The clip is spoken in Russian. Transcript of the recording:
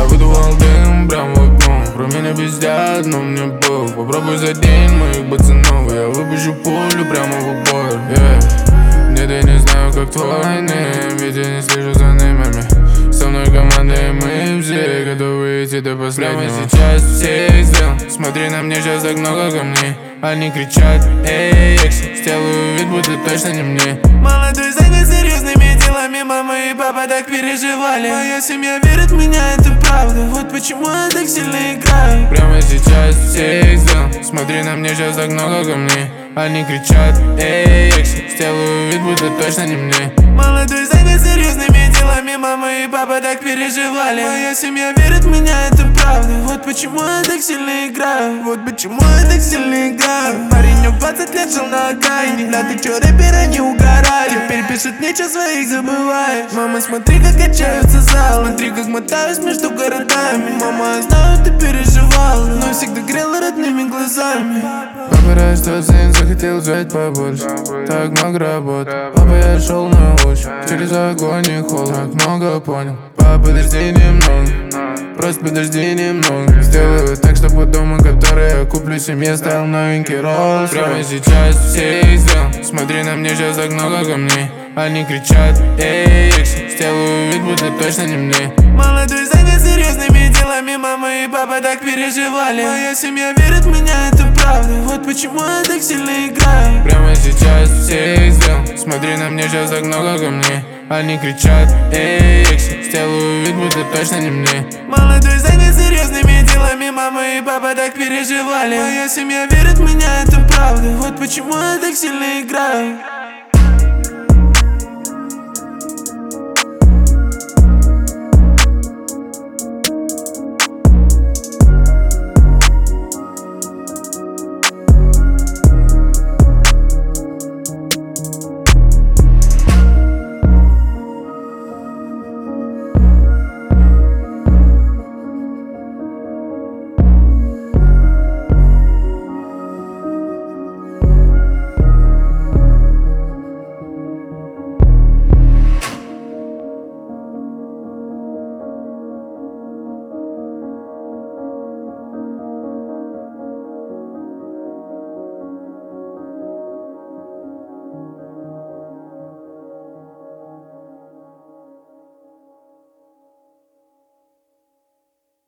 выдувал дым прям в окно. Про меня пиздят, но мне бог. Попробуй задень моих пацанов, я выпущу пулю прямо в упор. Нет, я не знаю, как твой ним, ведь я не слежу за нимами. Со мной командой мы все готовы идти до последнего. Прямо сейчас все сделал. Смотри на мне, сейчас так много камней. Они кричат, эй, экси. Сделаю вид, будто точно не мне. Молодой занят серьезными делами. Мама и папа так переживали. Моя семья верит в меня, это правда. Вот почему я так сильно играю. Прямо сейчас все сделал. Смотри на мне, сейчас так много камней. Они кричат, эй, экси. Сделаю вид, будто точно не мне. Молодой занят серьезными делами. Мама и папа так переживали. Моя семья верит в меня, это правда. Вот почему я так сильно играю. Вот почему я так сильно играю. Парень в 20 лет жил на окраине. Да ты чё, рэперы не угорали. Теперь пишет, ничего своих забываешь. Мама, смотри, как качаются залы. Смотри, как мотаюсь между городами. Мама, я знаю, ты переживала, но всегда грела родными глазами. Папа растет, сын захотел взять побольше. Так много работ. Папа, я шел на ощупь. Через огонь и холод. Так много понял. Папа, подожди немного. Просто подожди немного. Сделаю так, чтобы дома, который я куплю семье, стал новенький Rolls. Прямо сейчас все сделал. Смотри на мне, сейчас так много камней. Они кричат, эй, экси. Сделаю вид, будто точно не мне. Молодой занят серьезными делами. Мама и папа так переживали. Моя семья верит в меня, это правда. Вот почему я так сильно играю. Прямо сейчас все сделал. Смотри на мне, сейчас так много камней. Они кричат, эй, экси. Сделаю вид, будто точно не мне. Молодой занят серьезными делами. Мама и папа так переживали. Моя семья верит в меня, это правда. Вот почему я так сильно играю.